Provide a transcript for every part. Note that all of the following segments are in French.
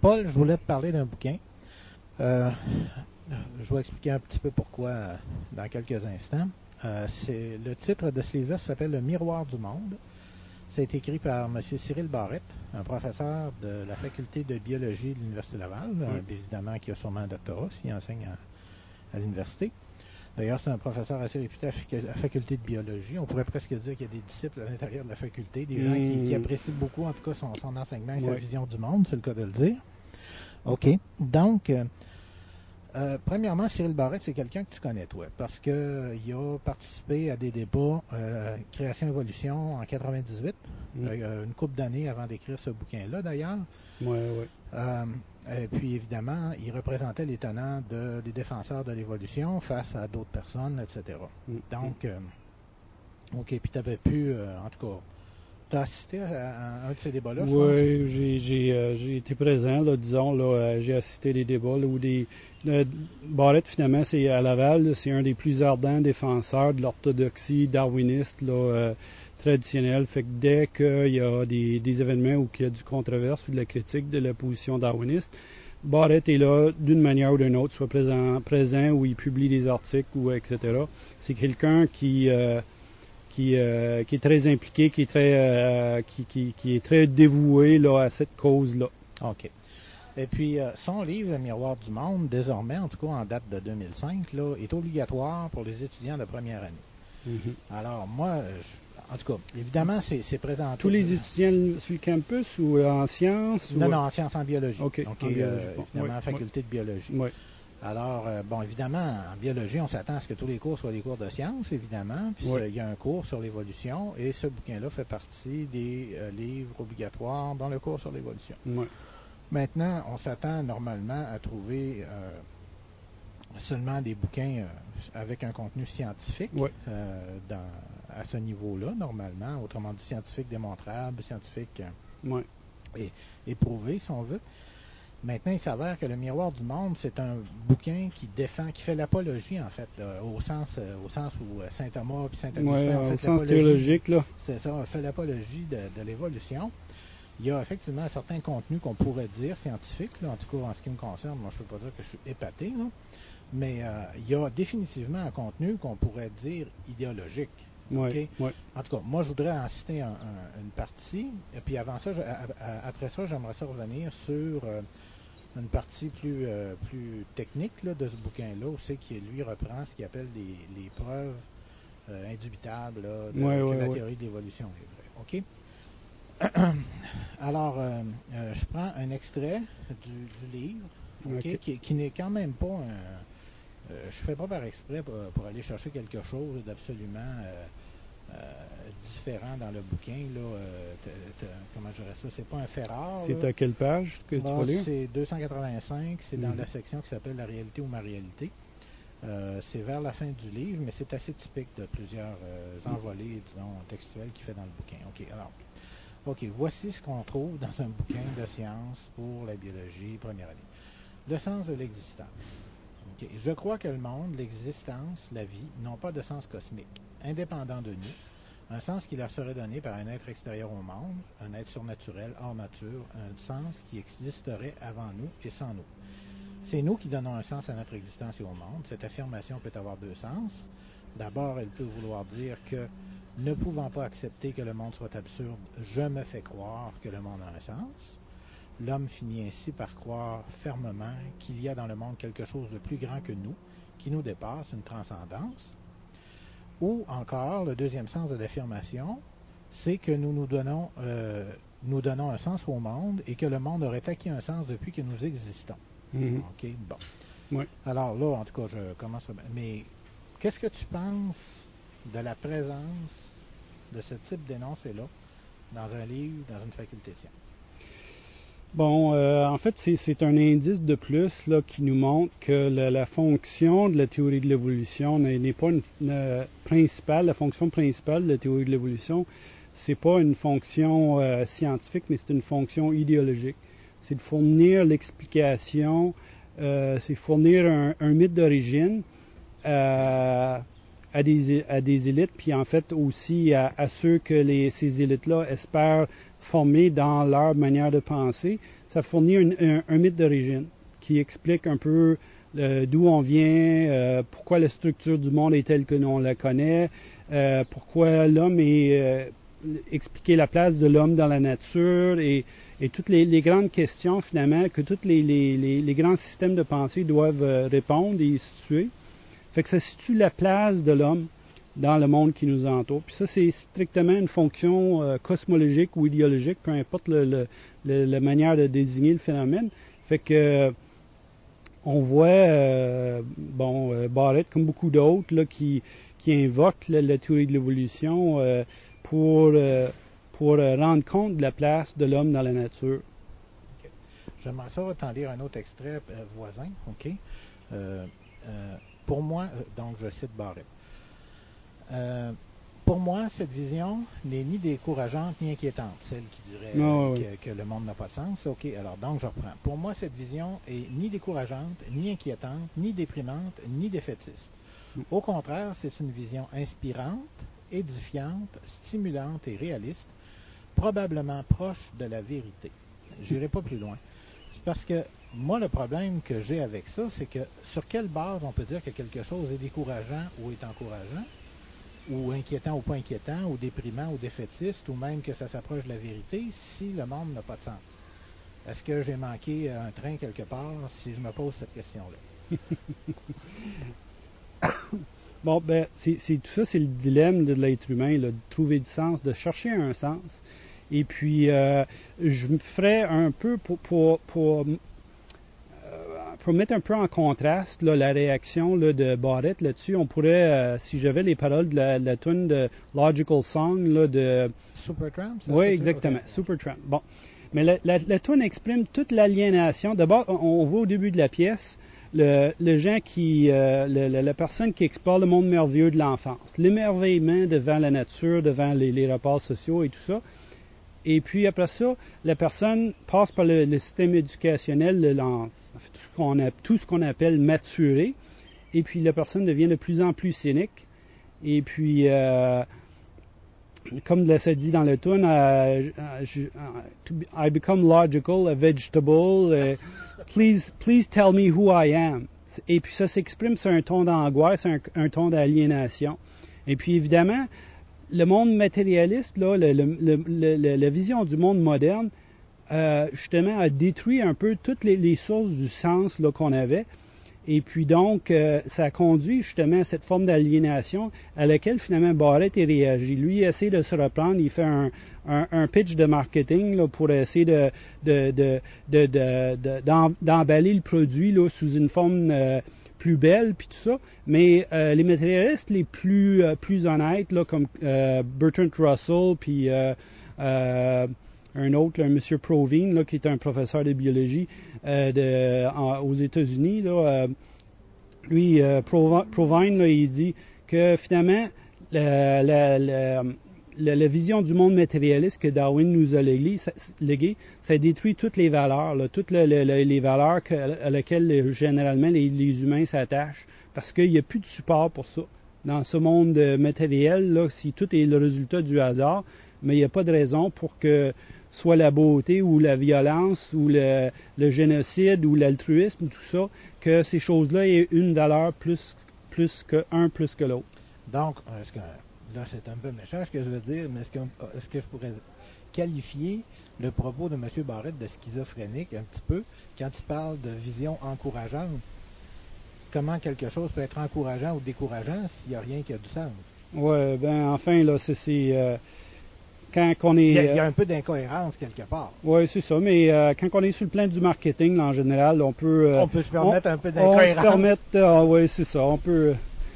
Paul, je voulais te parler d'un bouquin. Je vais expliquer un petit peu pourquoi dans quelques instants. Le titre de ce livre-là s'appelle « Le miroir du monde ». C'est écrit par M. Cyril Barrette, un professeur de la faculté de biologie de l'Université Laval, évidemment qui a sûrement un doctorat s'il enseigne à l'université. D'ailleurs, c'est un professeur assez réputé à la faculté de biologie. On pourrait presque dire qu'il y a des disciples à l'intérieur de la faculté, des gens qui apprécient beaucoup, en tout cas, son enseignement et sa vision du monde, c'est le cas de le dire. OK. Donc, premièrement, Cyril Barrette, c'est quelqu'un que tu connais, toi, parce qu'il a participé à des débats Création-Évolution en 98, une couple d'années avant d'écrire ce bouquin-là, d'ailleurs. Oui. Et puis, évidemment, il représentait les tenants des défenseurs de l'évolution face à d'autres personnes, etc. Donc, OK, puis tu avais pu, en tout cas, tu as assisté à un de ces débats-là, je pense? Oui, j'ai été présent, là, disons, j'ai assisté à des débats là, où Barrette, finalement, c'est à Laval, là, c'est un des plus ardents défenseurs de l'orthodoxie darwiniste traditionnelle. Fait que dès qu'il y a des événements où il y a du controverse ou de la critique de la position darwiniste, Barrette est là d'une manière ou d'une autre, soit présent où il publie des articles, ou etc. C'est quelqu'un qui est très impliqué, qui est très dévoué là, à cette cause-là. OK. Et puis, son livre, Le miroir du monde, désormais, en tout cas en date de 2005, là, est obligatoire pour les étudiants de première année. Alors, moi, en tout cas, évidemment, c'est présenté... Tous les étudiants sur le campus ou en sciences? Non, en sciences, en biologie. OK. Donc, en biologie. évidemment, faculté de biologie. Oui. Alors, évidemment, en biologie, on s'attend à ce que tous les cours soient des cours de sciences, évidemment. Puis, il y a un cours sur l'évolution, et ce bouquin-là fait partie des livres obligatoires dans le cours sur l'évolution. Oui. Maintenant, on s'attend normalement à trouver seulement des bouquins avec un contenu scientifique à ce niveau-là, normalement. Autrement dit, scientifique démontrable, scientifique éprouvé, si on veut. Maintenant, il s'avère que Le miroir du monde, c'est un bouquin qui fait l'apologie, en fait, au sens où Saint Thomas et Saint Augustin ont fait au sens théologique, là. C'est ça, a fait l'apologie de l'évolution. Il y a effectivement un certain contenu qu'on pourrait dire scientifique, là, en tout cas en ce qui me concerne. Moi, je ne peux pas dire que je suis épaté, là, mais il y a définitivement un contenu qu'on pourrait dire idéologique. Okay? En tout cas, moi, je voudrais en citer une partie, et puis avant ça, après ça, j'aimerais ça revenir sur une partie plus technique là, de ce bouquin-là, où c'est qu'il lui reprend ce qu'il appelle les preuves indubitables là, que la théorie de l'évolution est vraie. OK? Alors, je prends un extrait du livre, qui n'est quand même pas je ne fais pas par exprès pour aller chercher quelque chose d'absolument différent dans le bouquin. Là, comment je dirais ça? C'est pas un fait rare. C'est à quelle page que tu vas lire? C'est 285. C'est dans la section qui s'appelle « La réalité ou ma réalité ». C'est vers la fin du livre, mais c'est assez typique de plusieurs envolées, disons, textuelles qu'il fait dans le bouquin. OK, voici ce qu'on trouve dans un bouquin de sciences pour la biologie première année. Le sens de l'existence. Je crois que le monde, l'existence, la vie, n'ont pas de sens cosmique, indépendant de nous, un sens qui leur serait donné par un être extérieur au monde, un être surnaturel, hors nature, un sens qui existerait avant nous et sans nous. C'est nous qui donnons un sens à notre existence et au monde. Cette affirmation peut avoir deux sens. D'abord, elle peut vouloir dire que, ne pouvant pas accepter que le monde soit absurde, je me fais croire que le monde a un sens. L'homme finit ainsi par croire fermement qu'il y a dans le monde quelque chose de plus grand que nous, qui nous dépasse, une transcendance. Ou encore, le deuxième sens de l'affirmation, c'est que nous donnons un sens au monde et que le monde aurait acquis un sens depuis que nous existons. OK, bon. Oui. Alors là, en tout cas, je commence. Mais qu'est-ce que tu penses de la présence de ce type d'énoncé-là dans un livre, dans une faculté de sciences? Bon, en fait, c'est un indice de plus là, qui nous montre que la fonction de la théorie de l'évolution n'est pas principale. La fonction principale de la théorie de l'évolution, c'est pas une fonction scientifique, mais c'est une fonction idéologique. C'est de fournir l'explication, c'est fournir un mythe d'origine à des élites, puis en fait aussi à ceux que ces élites-là espèrent former dans leur manière de penser. ça fournit un mythe d'origine qui explique un peu d'où on vient, pourquoi la structure du monde est telle que l'on la connaît, pourquoi l'homme est... expliquer la place de l'homme dans la nature et toutes les grandes questions finalement que tous les grands systèmes de pensée doivent répondre et situer. Fait que ça situe la place de l'homme dans le monde qui nous entoure. Puis ça, c'est strictement une fonction cosmologique ou idéologique, peu importe la manière de désigner le phénomène. Fait que on voit Barrett, comme beaucoup d'autres, là, qui invoquent la théorie de l'évolution pour rendre compte de la place de l'homme dans la nature. Okay. J'aimerais ça t'en lire un autre extrait voisin. OK. Pour moi, donc je cite Barrett. Pour moi, cette vision n'est ni décourageante ni inquiétante, celle qui dirait que le monde n'a pas de sens. OK, alors donc je reprends. Pour moi, cette vision est ni décourageante, ni inquiétante, ni déprimante, ni défaitiste. Au contraire, c'est une vision inspirante, édifiante, stimulante et réaliste, probablement proche de la vérité. J'irai pas plus loin. C'est parce que moi, le problème que j'ai avec ça, c'est que sur quelle base on peut dire que quelque chose est décourageant ou est encourageant, ou inquiétant ou pas inquiétant, ou déprimant ou défaitiste, ou même que ça s'approche de la vérité, si le monde n'a pas de sens? Est-ce que j'ai manqué un train quelque part si je me pose cette question-là? Bon, ben, tout ça, c'est le dilemme de l'être humain, là, de trouver du sens, de chercher un sens. Et puis, je me ferais un peu pour mettre un peu en contraste là, la réaction là, de Barrett là-dessus. On pourrait, si j'avais les paroles de la tune de Logical Song là, de... Supertramp? Oui, exactement, okay. Supertramp. Bon, mais la tune exprime toute l'aliénation. D'abord, on voit au début de la pièce le gens qui, la personne qui explore le monde merveilleux de l'enfance, l'émerveillement devant la nature, devant les rapports sociaux et tout ça. Et puis après ça, la personne passe par le système éducationnel, tout ce qu'on appelle maturer, et puis la personne devient de plus en plus cynique. Et puis, comme ça dit dans le tune, I become logical, a vegetable. Please tell me who I am. Et puis ça s'exprime sur un ton d'angoisse, un ton d'aliénation. Et puis évidemment, le monde matérialiste, là, la vision du monde moderne, justement, a détruit un peu toutes les sources du sens là, qu'on avait. Et puis donc, ça a conduit justement à cette forme d'aliénation à laquelle finalement Barrett a réagi. Lui, il essaie de se reprendre, il fait un pitch de marketing là, pour essayer d'emballer le produit là, sous une forme plus belle, puis tout ça. Mais les matérialistes les plus honnêtes, là, comme Bertrand Russell, puis un autre, un monsieur Provine, là, qui est un professeur de biologie aux États-Unis, là, lui, Provine, là, il dit que finalement, la vision du monde matérialiste que Darwin nous a légué, ça détruit toutes les valeurs, là, toutes les valeurs à laquelle généralement les humains s'attachent, parce qu'il n'y a plus de support pour ça. Dans ce monde matériel, là, si tout est le résultat du hasard, mais il n'y a pas de raison pour que soit la beauté ou la violence ou le génocide ou l'altruisme, tout ça, que ces choses-là aient une valeur plus que l'autre. Donc, là, c'est un peu méchant ce que je veux dire, mais est-ce que je pourrais qualifier le propos de M. Barrett de schizophrénique un petit peu quand il parle de vision encourageante? Comment quelque chose peut être encourageant ou décourageant s'il n'y a rien qui a du sens? Oui, ben enfin, là, quand on est... Il y a un peu d'incohérence quelque part. Oui, c'est ça, mais quand on est sur le plan du marketing, là, en général, on peut... on peut se permettre un peu d'incohérence. On peut se permettre... oui, c'est ça, on peut...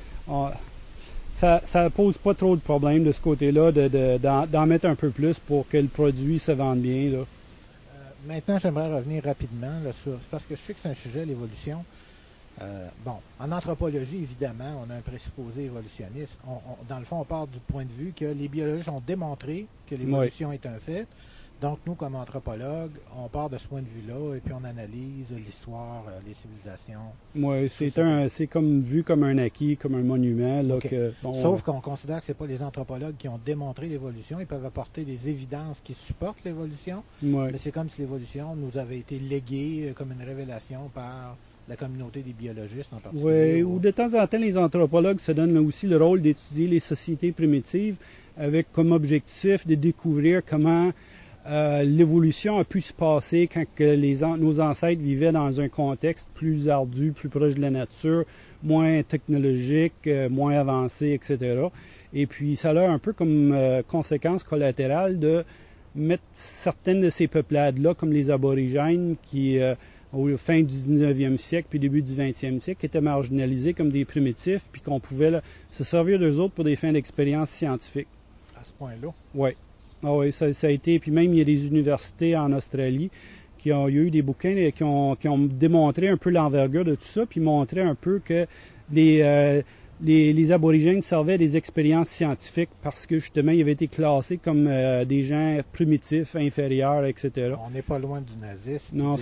ça pose pas trop de problèmes de ce côté-là d'en mettre un peu plus pour que le produit se vende bien, là. Maintenant, j'aimerais revenir rapidement là, parce que je sais que c'est un sujet, l'évolution. En anthropologie, évidemment, on a un présupposé évolutionniste. Dans le fond, on part du point de vue que les biologistes ont démontré que l'évolution est un fait. Donc, nous, comme anthropologues, on part de ce point de vue-là et puis on analyse l'histoire, les civilisations. Oui, c'est comme vu comme un acquis, comme un monument. Là, okay. Sauf qu'on considère que ce n'est pas les anthropologues qui ont démontré l'évolution. Ils peuvent apporter des évidences qui supportent l'évolution, mais c'est comme si l'évolution nous avait été léguée comme une révélation par la communauté des biologistes en particulier. Oui, ou de temps en temps, les anthropologues se donnent aussi le rôle d'étudier les sociétés primitives avec comme objectif de découvrir comment l'évolution a pu se passer quand que nos ancêtres vivaient dans un contexte plus ardu, plus proche de la nature, moins technologique, moins avancé, etc. Et puis, ça a un peu comme conséquence collatérale de mettre certaines de ces peuplades-là, comme les aborigènes, qui, au fin du 19e siècle puis début du 20e siècle, étaient marginalisés comme des primitifs, puis qu'on pouvait là, se servir d'eux autres pour des fins d'expérience scientifique. À ce point-là? Oui. Ah oui, ça a été. Puis même, il y a des universités en Australie il y a eu des bouquins qui ont démontré un peu l'envergure de tout ça, puis montré un peu que les aborigènes servaient des expériences scientifiques parce que justement, ils avaient été classés comme des gens primitifs, inférieurs, etc. On n'est pas loin du nazisme. Non,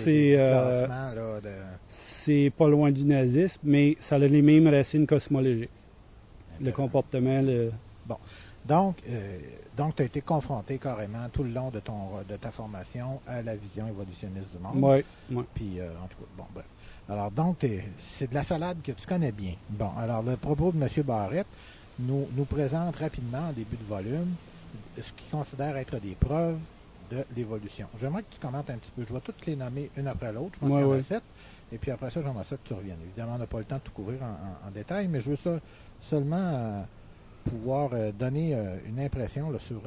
c'est pas loin du nazisme, mais ça a les mêmes racines cosmologiques. Le comportement. Bon. Donc, tu as été confronté carrément tout le long de ta formation à la vision évolutionniste du monde. Oui. Puis, en tout cas, bon, bref. Alors, donc, c'est de la salade que tu connais bien. Bon, alors, le propos de M. Barrett nous présente rapidement, en début de volume, ce qu'il considère être des preuves de l'évolution. J'aimerais que tu commentes un petit peu. Je vais toutes les nommer une après l'autre. Je pense qu'il y en a 7. Et puis après ça, j'aimerais ça que tu reviennes. Évidemment, on n'a pas le temps de tout couvrir en détail, mais je veux ça seulement pouvoir donner une impression là, sur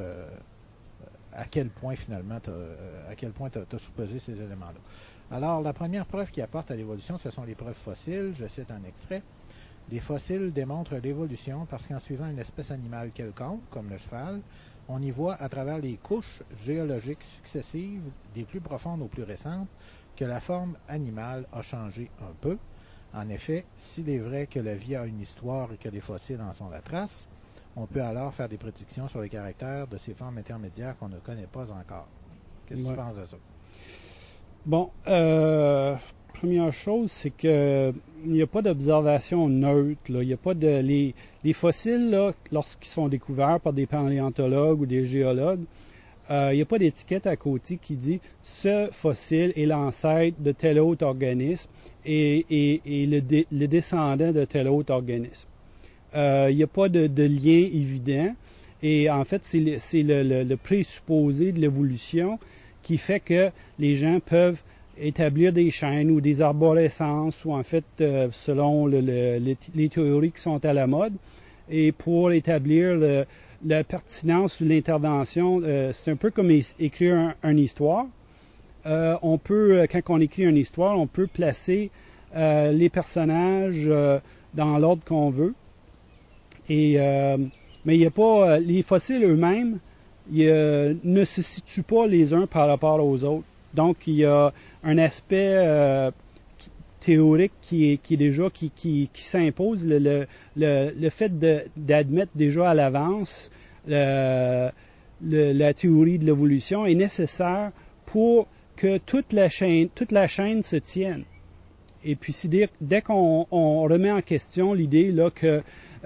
à quel point finalement tu as soupesé ces éléments-là. Alors, la première preuve qui apporte à l'évolution, ce sont les preuves fossiles. Je cite un extrait. Les fossiles démontrent l'évolution parce qu'en suivant une espèce animale quelconque, comme le cheval, on y voit à travers les couches géologiques successives, des plus profondes aux plus récentes, que la forme animale a changé un peu. En effet, s'il est vrai que la vie a une histoire et que les fossiles en sont la trace, on peut alors faire des prédictions sur les caractères de ces formes intermédiaires qu'on ne connaît pas encore. Qu'est-ce que tu penses de ça? Bon, première chose, c'est que il n'y a pas d'observation neutre. Là. Il n'y a pas de les fossiles, là, lorsqu'ils sont découverts par des paléontologues ou des géologues, il n'y a pas d'étiquette à côté qui dit ce fossile est l'ancêtre de tel autre organisme et le descendant de tel autre organisme. Il n'y a pas de lien évident et en fait, c'est le présupposé de l'évolution qui fait que les gens peuvent établir des chaînes ou des arborescences ou en fait, selon les théories qui sont à la mode, et pour établir la pertinence de l'intervention, c'est un peu comme écrire une histoire. On peut, quand on écrit une histoire, on peut placer les personnages dans l'ordre qu'on veut. Et, mais il n'y a pas les fossiles eux-mêmes ne se situent pas les uns par rapport aux autres. Donc il y a un aspect théorique qui s'impose, le fait d'admettre déjà à l'avance la théorie de l'évolution est nécessaire pour que toute la chaîne se tienne. Et puis dès qu'on remet en question l'idée là que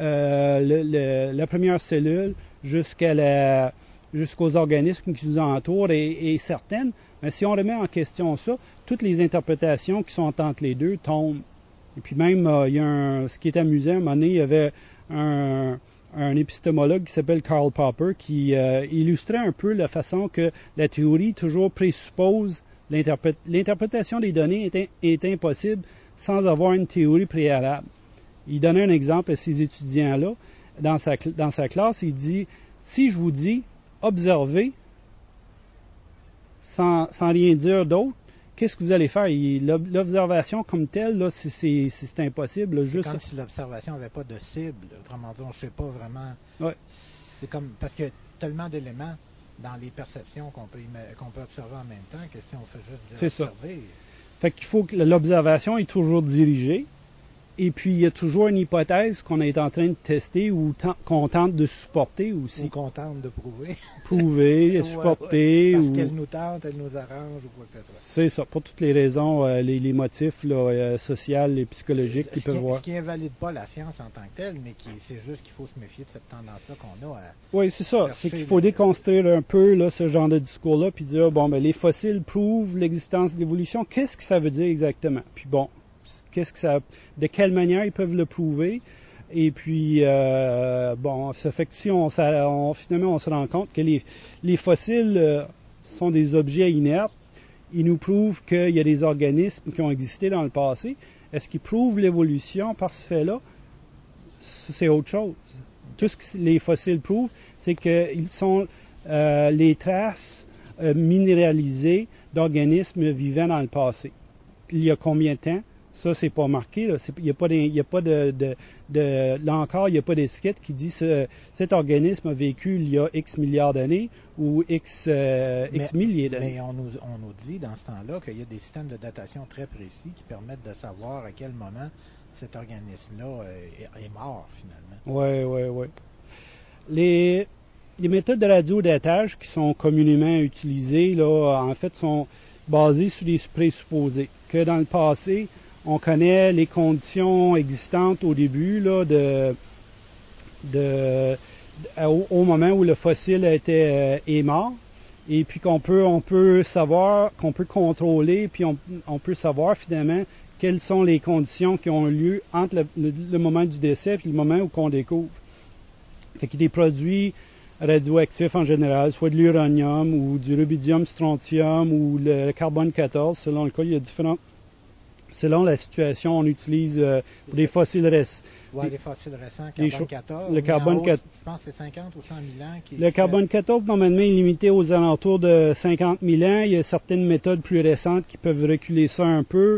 la première cellule jusqu'aux organismes qui nous entourent est certaine, mais si on remet en question ça, toutes les interprétations qui sont entre les deux tombent. Et puis même, il y a ce qui est amusant, à un moment donné, il y avait un épistémologue qui s'appelle Karl Popper qui illustrait un peu la façon que la théorie toujours présuppose l'interprétation des données est impossible sans avoir une théorie préalable. Il donnait un exemple à ces étudiants-là. Dans sa classe, il dit, si je vous dis observez sans rien dire d'autre, qu'est-ce que vous allez faire? L'observation comme telle, là, c'est impossible. Là, c'est comme si l'observation n'avait pas de cible. Autrement dit, on ne sait pas vraiment. Ouais. C'est comme parce qu'il y a tellement d'éléments dans les perceptions qu'on peut observer en même temps que si on fait juste dire observer. Ça. Fait qu'il faut que l'observation est toujours dirigée. Et puis, il y a toujours une hypothèse qu'on est en train de tester ou qu'on tente de supporter aussi. Ou qu'on tente de prouver. Prouver, supporter. Parce qu'elle nous tente, elle nous arrange ou quoi que ce soit. C'est ça, pour toutes les raisons, les motifs là, sociaux et psychologiques qu'ils peuvent voir. Ce qui invalide pas la science en tant que telle, mais c'est juste qu'il faut se méfier de cette tendance-là qu'on a à... Oui, c'est ça. C'est qu'il faut déconstruire un peu là, ce genre de discours-là, puis dire, bon, ben, les fossiles prouvent l'existence de l'évolution. Qu'est-ce que ça veut dire exactement? Puis bon, de quelle manière ils peuvent le prouver? Et puis, bon, ça fait que si finalement on se rend compte que les fossiles sont des objets inertes, ils nous prouvent qu'il y a des organismes qui ont existé dans le passé. Est-ce qu'ils prouvent l'évolution par ce fait-là? C'est autre chose. Tout ce que les fossiles prouvent, c'est qu'ils sont les traces minéralisées d'organismes vivants dans le passé. Il y a combien de temps? Ça, c'est pas marqué. Là. Il n'y a pas là encore, il n'y a pas d'étiquette qui dit cet organisme a vécu il y a X milliards d'années ou X milliers d'années. Mais on nous dit dans ce temps-là qu'il y a des systèmes de datation très précis qui permettent de savoir à quel moment cet organisme-là est mort, finalement. Oui. Les méthodes de radiodatage qui sont communément utilisées, là, en fait, sont basées sur des présupposés. Que dans le passé, on connaît les conditions existantes au début là, au moment où le fossile est mort, et puis on peut savoir, qu'on peut contrôler, puis on peut savoir finalement quelles sont les conditions qui ont lieu entre le moment du décès et le moment où on découvre. Fait qu'il y a des produits radioactifs en général, soit de l'uranium ou du rubidium, strontium ou le carbone 14, selon le cas, il y a différents. Selon la situation, on utilise pour des fossiles récents. Oui, les fossiles récents, carbone 14. Le carbone 14. Je pense que c'est 50 ou 100 000 ans. Le carbone 14, normalement, est limité aux alentours de 50 000 ans. Il y a certaines méthodes plus récentes qui peuvent reculer ça un peu.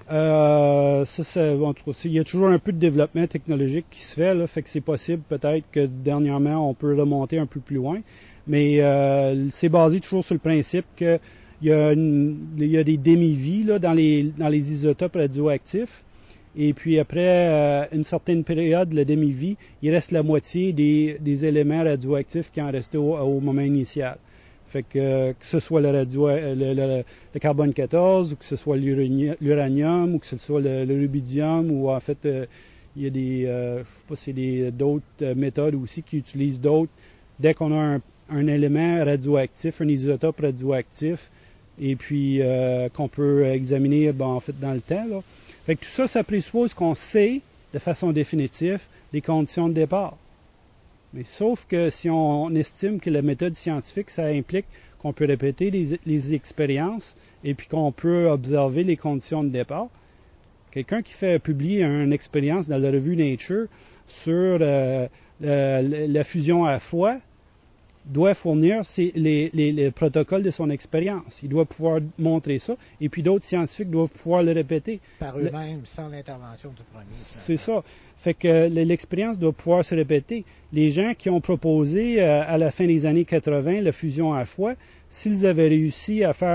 En tout cas, il y a toujours un peu de développement technologique qui se fait, là, fait que c'est possible peut-être que dernièrement, on peut remonter un peu plus loin. Mais c'est basé toujours sur le principe que il y a des demi-vies là, dans les isotopes radioactifs. Et puis après une certaine période de la demi-vie, il reste la moitié des éléments radioactifs qui en restaient au moment initial. Fait que ce soit le carbone 14, ou que ce soit l'uranium, ou que ce soit le rubidium, ou en fait, il y a je sais pas si c'est d'autres méthodes aussi qui utilisent d'autres. Dès qu'on a un élément radioactif, un isotope radioactif, et puis qu'on peut examiner en fait dans le temps. Là. Fait que tout ça, ça présuppose qu'on sait de façon définitive les conditions de départ. Mais sauf que si on estime que la méthode scientifique, ça implique qu'on peut répéter les expériences et puis qu'on peut observer les conditions de départ, quelqu'un qui fait publier une expérience dans la revue Nature sur la fusion à froid, doit fournir les protocoles de son expérience. Il doit pouvoir montrer ça, et puis d'autres scientifiques doivent pouvoir le répéter. Par eux-mêmes, sans l'intervention du premier. C'est ça. Fait que l'expérience doit pouvoir se répéter. Les gens qui ont proposé à la fin des années 80 la fusion à froid, s'ils avaient réussi à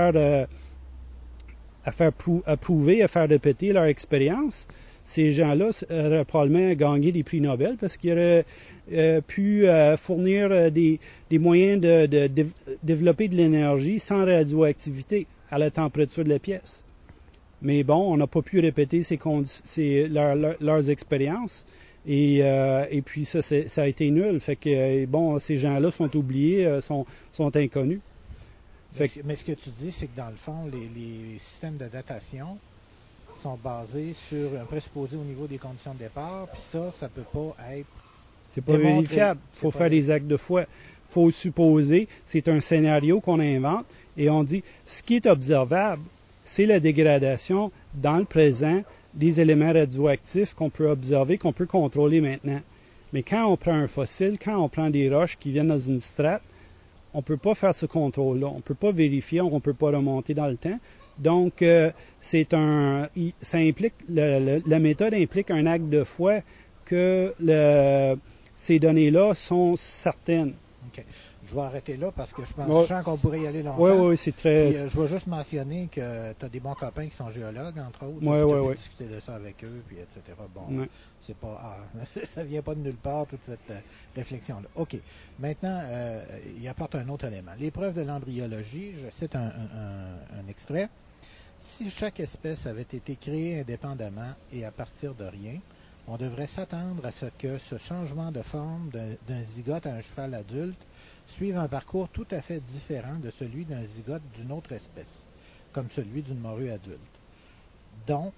prouver, à faire répéter leur expérience, ces gens-là auraient probablement gagné des prix Nobel parce qu'ils auraient pu fournir des moyens de développer de l'énergie sans radioactivité à la température de la pièce. Mais bon, on n'a pas pu répéter leurs expériences et puis ça a été nul. Fait que bon, ces gens-là sont oubliés, sont inconnus. Mais ce que tu dis, c'est que dans le fond, les systèmes de datation sont basés sur un présupposé au niveau des conditions de départ, puis ça peut pas être... C'est pas vérifiable. Il faut faire des actes de foi. Il faut supposer, c'est un scénario qu'on invente, et on dit, ce qui est observable, c'est la dégradation dans le présent des éléments radioactifs qu'on peut observer, qu'on peut contrôler maintenant. Mais quand on prend un fossile, quand on prend des roches qui viennent dans une strate, on ne peut pas faire ce contrôle-là. On ne peut pas vérifier, on ne peut pas remonter dans le temps. Donc, ça implique, la méthode implique un acte de foi que ces données-là sont certaines. OK. Je vais arrêter là parce que je Ouais. sens qu'on pourrait y aller longtemps. Oui, c'est très... Puis, je vais juste mentionner que tu as des bons copains qui sont géologues, entre autres. Oui, Tu oui. discuter de ça avec eux, puis etc. Bon, Ouais. c'est pas... ça vient pas de nulle part, toute cette réflexion-là. OK. Maintenant, il apporte un autre élément. Les preuves de l'embryologie, je cite un extrait. Si chaque espèce avait été créée indépendamment et à partir de rien, on devrait s'attendre à ce que ce changement de forme d'un zygote à un cheval adulte suive un parcours tout à fait différent de celui d'un zygote d'une autre espèce, comme celui d'une morue adulte, dont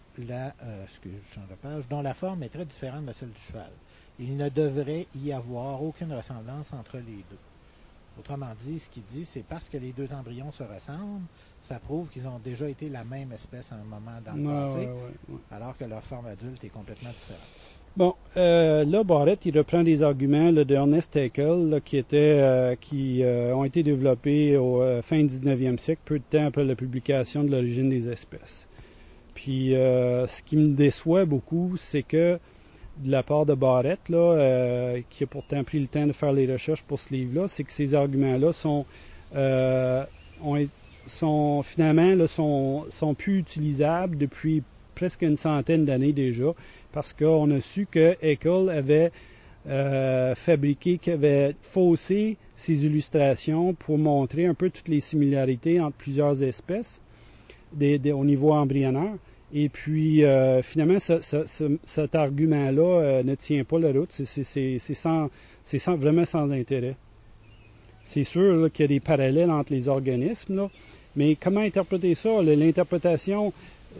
la forme est très différente de celle du cheval. Il ne devrait y avoir aucune ressemblance entre les deux. Autrement dit, ce qu'il dit, c'est parce que les deux embryons se ressemblent, ça prouve qu'ils ont déjà été la même espèce à un moment dans le passé, alors que leur forme adulte est complètement différente. Bon, là, Barrett, il reprend des arguments là, d'Ernest Haeckel là, qui ont été développés au fin 19e siècle, peu de temps après la publication de l'origine des espèces. Puis, ce qui me déçoit beaucoup, c'est que de la part de Barrett, là, qui a pourtant pris le temps de faire les recherches pour ce livre-là, c'est que ces arguments-là sont finalement là, sont plus utilisables depuis presque une centaine d'années déjà, parce qu'on a su que Haeckel avait qu'il avait faussé ses illustrations pour montrer un peu toutes les similarités entre plusieurs espèces au niveau embryonnaire. Et puis, finalement, cet argument-là ne tient pas la route. C'est vraiment sans intérêt. C'est sûr là, qu'il y a des parallèles entre les organismes, là, mais comment interpréter ça? L'interprétation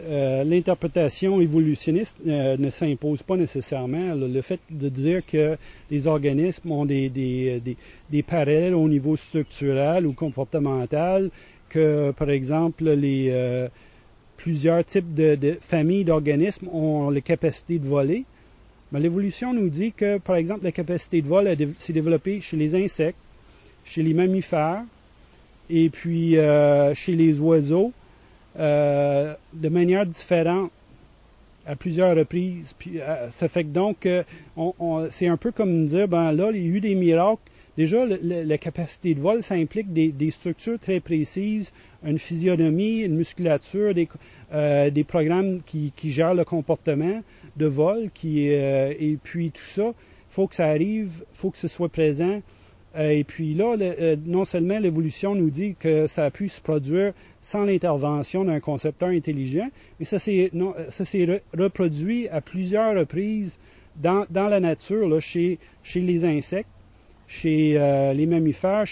évolutionniste ne s'impose pas nécessairement. Le fait de dire que les organismes ont des parallèles au niveau structurel ou comportemental, que, par exemple, plusieurs types de familles d'organismes ont la capacité de voler. Mais l'évolution nous dit que, par exemple, la capacité de vol s'est développée chez les insectes, chez les mammifères, et puis chez les oiseaux, de manière différente à plusieurs reprises. Puis, ça fait que donc, c'est un peu comme dire, ben là, il y a eu des miracles. Déjà, la capacité de vol, ça implique des structures très précises, une physionomie, une musculature, des programmes qui gèrent le comportement de vol, et puis tout ça, il faut que ça arrive, il faut que ce soit présent. Et puis là, non seulement l'évolution nous dit que ça a pu se produire sans l'intervention d'un concepteur intelligent, mais ça s'est reproduit à plusieurs reprises dans la nature, là, chez les insectes, chez les mammifères,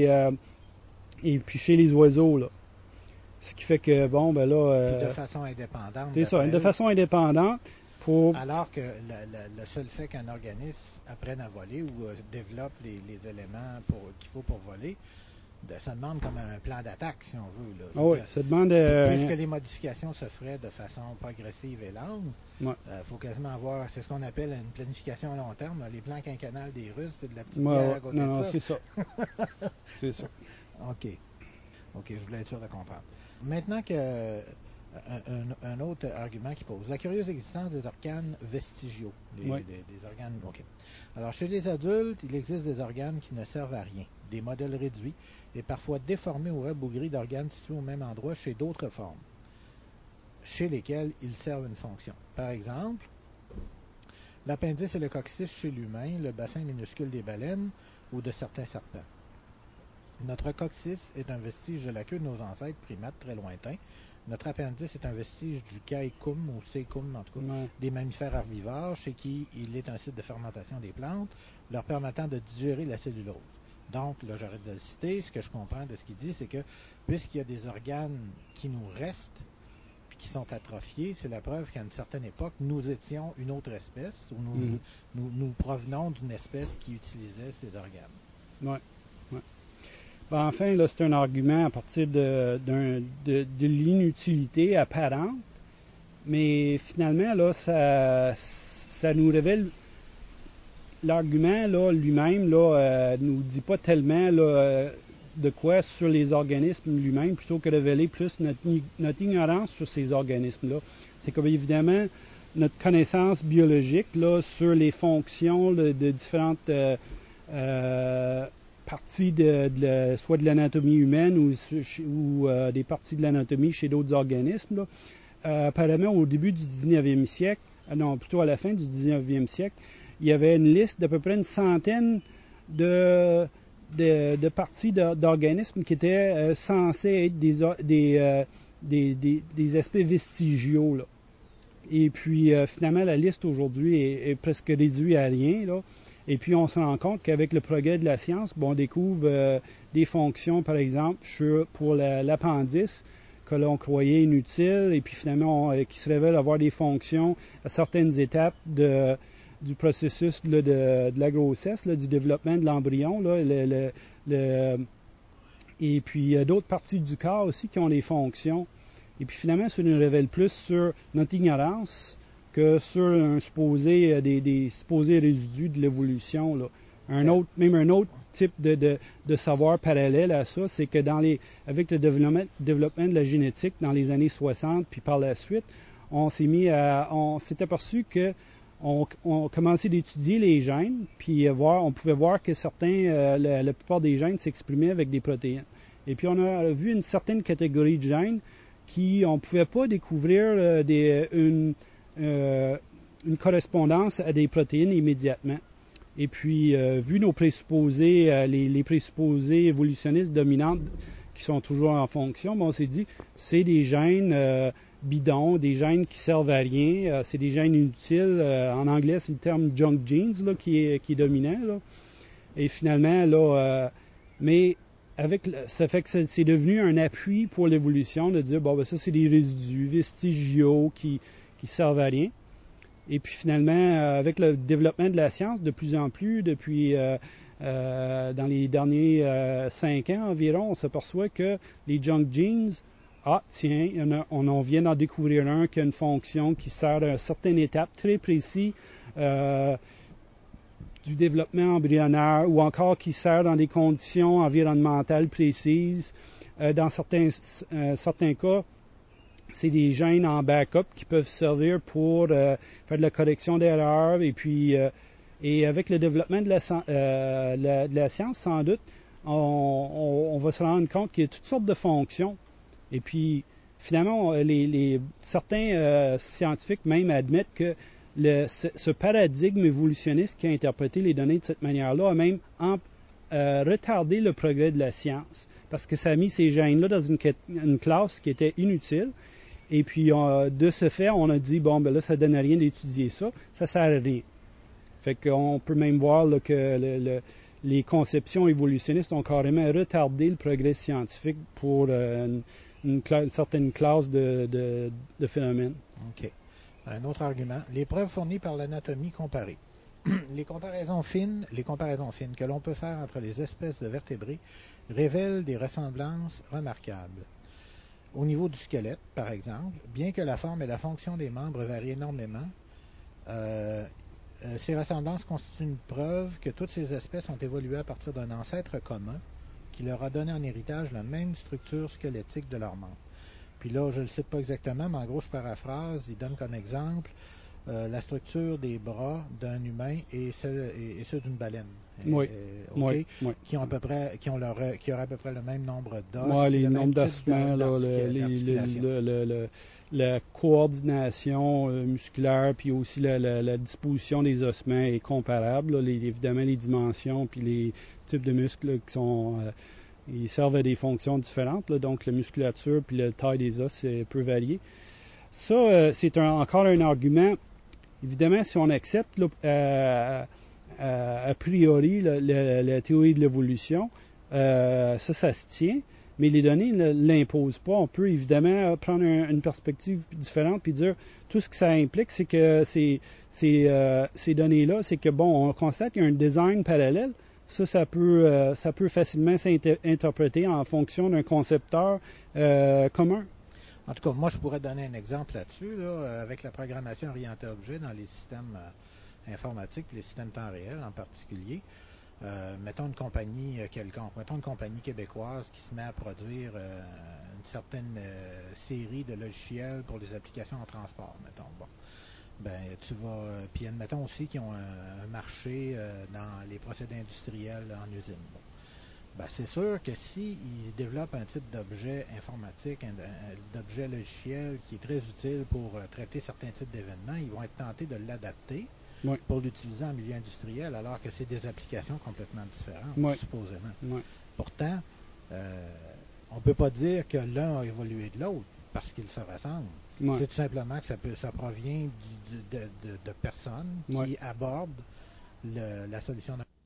et puis chez les oiseaux, là. Ce qui fait que, bon, ben là... de façon indépendante. C'est ça, de façon indépendante. Alors que le seul fait qu'un organisme apprenne à voler ou développe les éléments qu'il faut pour voler, ça demande comme un plan d'attaque, si on veut. Là. Oui, ça demande... puisque les modifications se feraient de façon progressive et lente, faut quasiment avoir, c'est ce qu'on appelle une planification à long terme. Là. Les plans quinquennales des Russes, c'est de la petite bière à côté de ça. Non, c'est ça. C'est ça. OK, je voulais être sûr de comprendre. Maintenant que... Un autre argument qui pose. La curieuse existence des organes vestigiaux. Des organes. OK. Alors, chez les adultes, il existe des organes qui ne servent à rien. Des modèles réduits et parfois déformés ou rabougris d'organes situés au même endroit chez d'autres formes, chez lesquelles ils servent une fonction. Par exemple, l'appendice et le coccyx chez l'humain, le bassin minuscule des baleines ou de certains serpents. Notre coccyx est un vestige de la queue de nos ancêtres primates très lointains. Notre appendice est un vestige du caecum ou cecum, en tout cas, des mammifères herbivores, chez qui il est un site de fermentation des plantes, leur permettant de digérer la cellulose. Donc, là, j'arrête de le citer. Ce que je comprends de ce qu'il dit, c'est que puisqu'il y a des organes qui nous restent, puis qui sont atrophiés, c'est la preuve qu'à une certaine époque, nous étions une autre espèce, ou nous provenons d'une espèce qui utilisait ces organes. Oui. Ben, enfin, là, c'est un argument à partir de l'inutilité apparente, mais finalement, là, ça nous révèle l'argument là, lui-même là, nous dit pas tellement là, de quoi sur les organismes lui-même, plutôt que révéler plus notre ignorance sur ces organismes-là. C'est comme évidemment notre connaissance biologique là, sur les fonctions de différentes parties soit de l'anatomie humaine ou des parties de l'anatomie chez d'autres organismes. Là. Apparemment, au début du 19e siècle, non, plutôt à la fin du 19e siècle, il y avait une liste d'à peu près une centaine de parties d'organismes qui étaient censés être des aspects vestigiaux. Là. Et puis, finalement, la liste aujourd'hui est presque réduite à rien. Là. Et puis, on se rend compte qu'avec le progrès de la science, on découvre des fonctions, par exemple, pour l'appendice, que l'on croyait inutiles, et puis finalement, qui se révèlent avoir des fonctions à certaines étapes du processus là, de la grossesse, là, du développement de l'embryon. Là, et puis, il y a d'autres parties du corps aussi qui ont des fonctions. Et puis finalement, ça nous révèle plus sur notre ignorance que sur des supposés résidus de l'évolution. Là. Un autre type de savoir parallèle à ça, c'est que avec le développement de la génétique dans les années 60, puis par la suite, on s'est aperçu que on commençait d'étudier les gènes, puis on pouvait voir que la plupart des gènes s'exprimaient avec des protéines. Et puis on a vu une certaine catégorie de gènes on ne pouvait pas découvrir une correspondance à des protéines immédiatement. Et puis, vu nos présupposés, les présupposés évolutionnistes dominantes qui sont toujours en fonction, on s'est dit, c'est des gènes bidons, des gènes qui servent à rien, c'est des gènes inutiles. En anglais, c'est le terme junk genes là, qui est dominant. Là. Et finalement, là, mais ça fait que c'est devenu un appui pour l'évolution de dire, ça, c'est des résidus vestigiaux qui servent à rien. Et puis finalement, avec le développement de la science, de plus en plus, depuis dans les derniers 5 ans environ, on s'aperçoit que les junk genes, on vient d'en découvrir un qui a une fonction qui sert à une certaine étape très précise du développement embryonnaire ou encore qui sert dans des conditions environnementales précises. Dans certains cas, c'est des gènes en backup qui peuvent servir pour faire de la correction d'erreurs. Et puis, et avec le développement de la science, sans doute, on va se rendre compte qu'il y a toutes sortes de fonctions. Et puis, finalement, certains scientifiques même admettent que ce paradigme évolutionniste qui a interprété les données de cette manière-là a même retardé le progrès de la science. Parce que ça a mis ces gènes-là dans une classe qui était inutile. Et puis, de ce fait, on a dit, là, ça ne donne rien d'étudier ça. Ça ne sert à rien. Fait qu'on peut même voir là, que les conceptions évolutionnistes ont carrément retardé le progrès scientifique pour une certaine classe de phénomènes. OK. Un autre argument, les preuves fournies par l'anatomie comparée. Les comparaisons fines que l'on peut faire entre les espèces de vertébrés révèlent des ressemblances remarquables. Au niveau du squelette, par exemple, bien que la forme et la fonction des membres varient énormément, ces ressemblances constituent une preuve que toutes ces espèces ont évolué à partir d'un ancêtre commun qui leur a donné en héritage la même structure squelettique de leurs membres. Puis là, je ne le cite pas exactement, mais en gros, je paraphrase. Il donne comme exemple la structure des bras d'un humain et ceux d'une baleine. Oui. Okay? Oui. Qui auraient à peu près le même nombre d'os. Oui, les le nombres même d'ossements, la coordination musculaire, puis aussi la disposition des ossements est comparable. Là, évidemment, les dimensions, puis les types de muscles là, qui sont... ils servent à des fonctions différentes, là, donc la musculature puis la taille des os peut varier. Ça, c'est encore un argument. Évidemment, si on accepte là, a priori la théorie de l'évolution, ça se tient, mais les données ne l'imposent pas. On peut évidemment prendre une perspective différente puis dire tout ce que ça implique, c'est que ces données-là, c'est que on constate qu'il y a un design parallèle. Ça peut facilement s'interpréter en fonction d'un concepteur commun. En tout cas, moi, je pourrais donner un exemple là-dessus, là, avec la programmation orientée objet dans les systèmes informatiques, les systèmes temps réel en particulier. Mettons une compagnie quelconque, mettons une compagnie québécoise qui se met à produire une certaine série de logiciels pour les applications en transport, mettons. Bon. Tu vas. Puis admettons aussi qu'ils ont un marché dans les procédés industriels en usine. Bon. Ben, c'est sûr que s'ils développent un type d'objet informatique, d'objet logiciel qui est très utile pour traiter certains types d'événements, ils vont être tentés de l'adapter Oui. pour l'utiliser en milieu industriel, alors que c'est des applications complètement différentes, Oui. supposément. Oui. Pourtant, on ne peut pas dire que l'un a évolué de l'autre parce qu'ils se ressemblent. Oui. C'est tout simplement que ça provient de personnes qui abordent la solution